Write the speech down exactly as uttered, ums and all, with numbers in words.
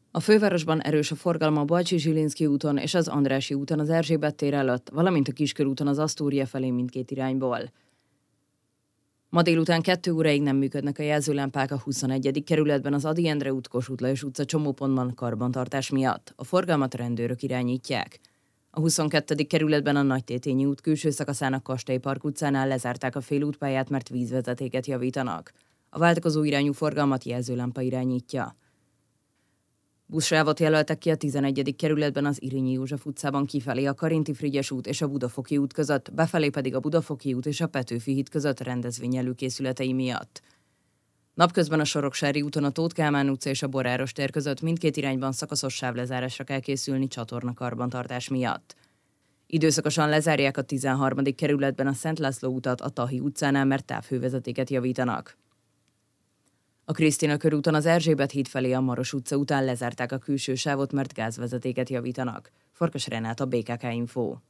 A fővárosban erős a forgalma a Bajcsy-Zsilinszky úton és az Andrássy úton az Erzsébet tér előtt, valamint a Kiskörúton az Asztória felé mindkét irányból. Ma délután kettő óráig nem működnek a jelzőlámpák a huszonegyedik kerületben az Ady Endre út, Kossuth Lajos utca csomópontban karbantartás miatt. A forgalmat rendőrök irányítják. A huszonkettedik kerületben a Nagytétényi út külső szakaszának Kastélypark utcánál lezárták a félútpályát, mert vízvezetéket javítanak. A váltakozó irányú forgalmat jelzőlámpa irányítja. Buszsávot jelöltek ki a tizenegyedik kerületben az Irényi József utcában kifelé a Karinti Frigyes út és a Budafoki út között, befelé pedig a Budafoki út és a Petőfi híd között rendezvény előkészületei miatt. Napközben a Soroksári úton a Tóth Kálmán utca és a Boráros tér között mindkét irányban szakaszos sávlezárásra kell készülni csatornakarbantartás miatt. Időszakosan lezárják a tizenharmadik kerületben a Szent László utat a Tahi utcánál, mert távhővezetéket javítanak. A Krisztina körúton az Erzsébet híd felé a Maros utca után lezárták a külső sávot, mert gázvezetéket javítanak. Farkas Renáta, bé ká ká Info.